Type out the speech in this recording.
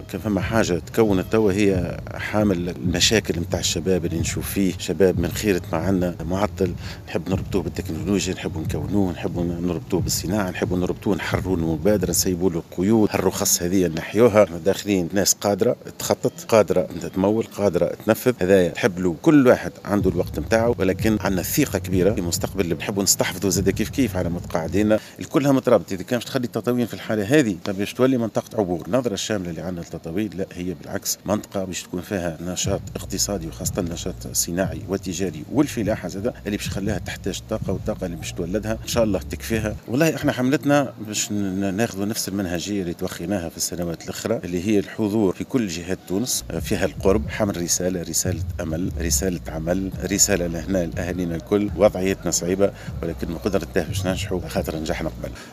كان فما حاجة تكونت توا هي حامل المشاكل نتاع الشباب اللي نشوف فيه شباب من خيرة ما عندنا معطل، نحب نربطوه بالتكنولوجيا، نحب نكونوه، نحب نربطوه بالصناعة، نحب نربطوه نحرروا المبادرة، نسيبوا له القيود، الرخص هذه نحيوها. داخلين ناس قادرة تخطط، قادرة تمول، قادرة تنفذ. هذايا نحب له كل واحد عنده الوقت نتاعو، ولكن عندنا ثقة كبيرة في المستقبل اللي بنحبوا نستحفظوا زاد كيف على متقاعدين الكلها مترابطة. إذا كان باش تخلي التطاوين في الحالة هذه باش تولي منطقة عبور. النظرة الشاملة اللي عندنا للتطاوين لا، هي بالعكس منطقة باش تكون فيها نشاط اقتصادي وخاصة نشاط صناعي وتجاري، والفلاحة زاد اللي باش خلاها تحتاج طاقة، والطاقة اللي باش تولدها إن شاء الله تكفيها. والله احنا حملتنا باش ناخذوا نفس المنهجية اللي توخيناها في السنوات الأخرى، اللي هي الحضور في كل جهات تونس، فيها القرب، حمل رسالة أمل، رسالة عمل، رسالة لهنا لأهالينا الكل. وضعيتنا صعيبة ولكن بقدرة الله باش ننجحوا، خاطر نجحنا قبل.